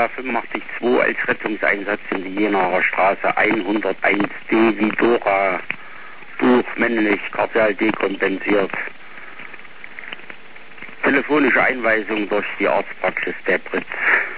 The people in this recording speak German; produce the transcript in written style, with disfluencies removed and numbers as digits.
Bundeswehr 85-2 als Rettungseinsatz in die Jenaer Straße 101D wie Dora, Buch männlich, Kardial dekompensiert. Telefonische Einweisung durch die Arztpraxis der Britz.